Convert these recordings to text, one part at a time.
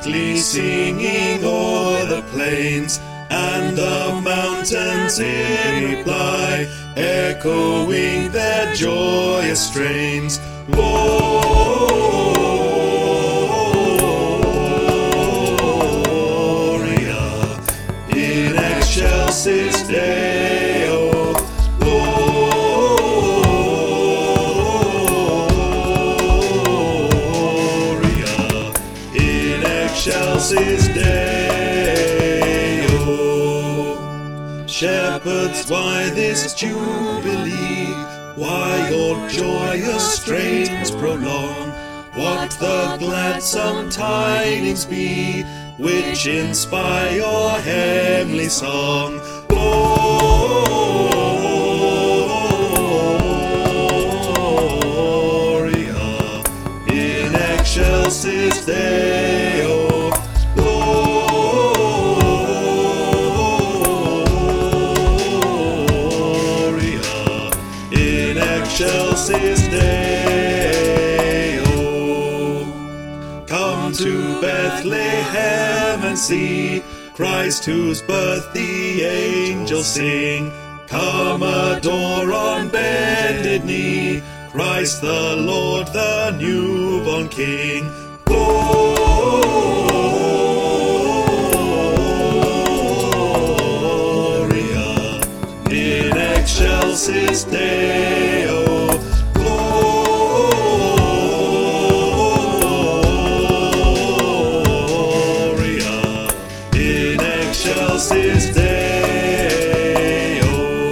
sweetly singing o'er the plains, and the mountains in reply, echoing their joyous strains. Gloria in excelsis Deo. Gloria in excelsis Deo. Shepherds, why this jubilee? Why your joyous strains prolong? What the gladsome tidings be, which inspire your heavenly song? Gloria in excelsis Deo. In excelsis Deo. Come to Bethlehem and see Christ, whose birth the angels sing. Come adore on bended knee Christ the Lord, the newborn King. Gloria in excelsis Deo. Gloria in excelsis Deo.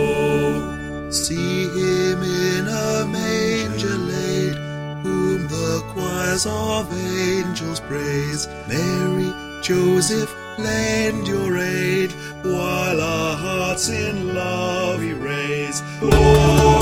See him in a manger laid, whom the choirs of angels praise. Mary, Joseph, lend your aid, while our hearts in love we raise.